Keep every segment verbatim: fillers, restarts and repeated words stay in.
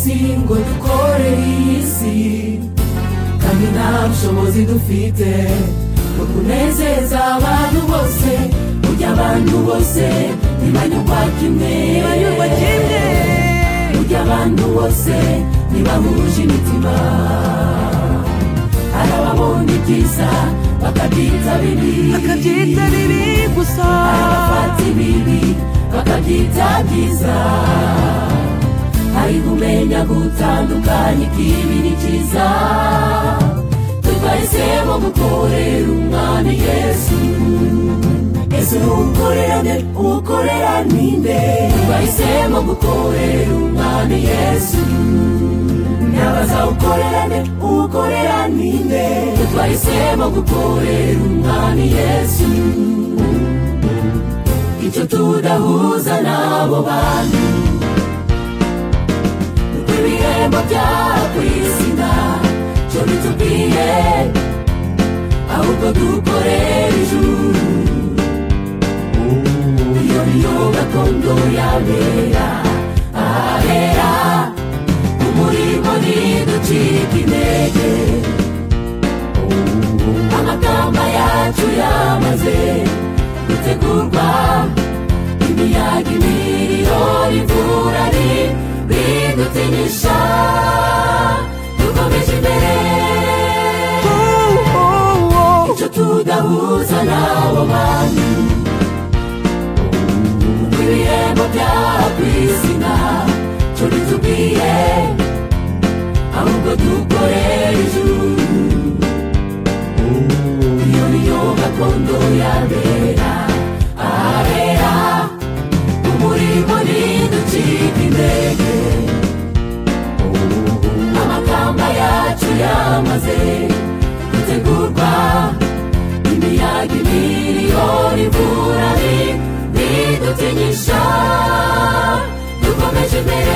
isi ngo dukore isi kandi nta bushobozi dufite bwo kunezeza abantu bose burya abantu bose ntibanyurwa kimwe ntibanyurwa kimwe burya abantu bose ntibahuje imitima hari ababona ibyiza bakabyita bibi bakabyita bibi gusa hari abafata ibibi bakabyita byiza hari kumenya gutandukanya ikibi n'icyiza twahisemo gukorera umwami Yesu Yesu ukorera nde ukorera ninde twahisemo gukorera umwami Yesu nabaza ukorera nde ukorera ninde twahisemo gukorera umwami Yesu icyo tudahuza n'abo bantu nuko ibihembo byakwizina cyo bitubwiye ahubwo dukorera ijuru iyo niyo gakondo yabera ahera umurimo ntiducike intege amakamba yacu yamaze gutegurwa imiyaga imiriro imvura bidutinyisha dukomeje imbere icyo tudahuza n'abo bantu ibihembo byakwizina cyo bitubwiye ahubwo dukorera ijuru iyo niyo gakondo yabera ahera umurimo ntiducike intege amakamba yacu yamaze gutegurwa imiyaga imiriyoni imvura bidutinyisha dukomeje imbere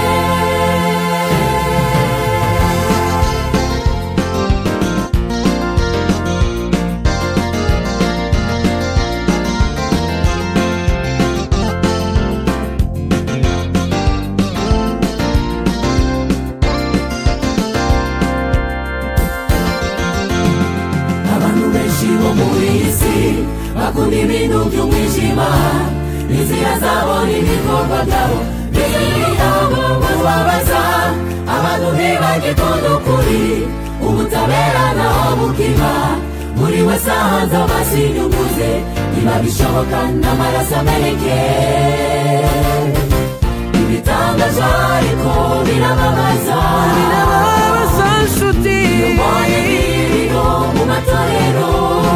bakunda ibintu by'umwijima inzira zabo n'ibikorwa byabo biziriho kubabaza abantu ntibagikunda ukuri ubutabera naho bukiba buri wese ahanze amaso inyungu ze niba bishoboka n'amaraso ameneke ibitangaje ariko birababaza birababaza nshuti iyo mbonye ibiriho mu matorero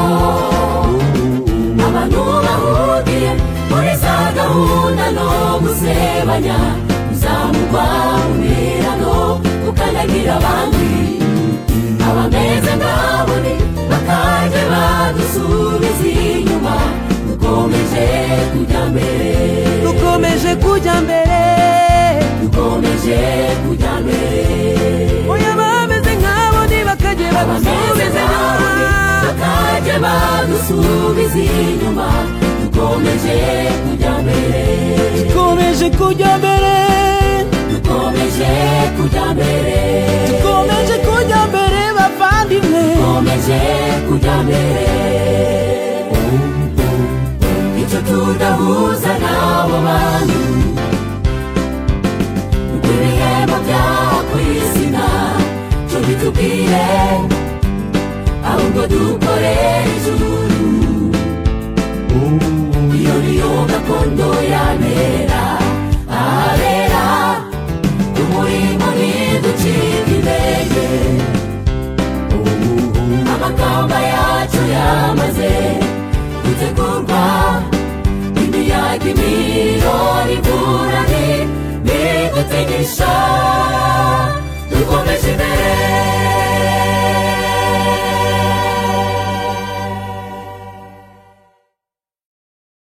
abantu bahugiye muri za gahunda no gusebanya kuzamurwa umirano gukandagira abandi abameze nk'abone bakaje badusubiza inyuma dukomeje kujya mbere dukomeje kujya mbere dukomeje kujya mbere oya bameze nk'abone bakaje badusubiza bakaje badusubiza inyuma dukomeje kujya mbere dukomeje kujya mbere dukomeje kujya mbere dukomeje kujya mbere bavandimwe dukomeje kujya mbere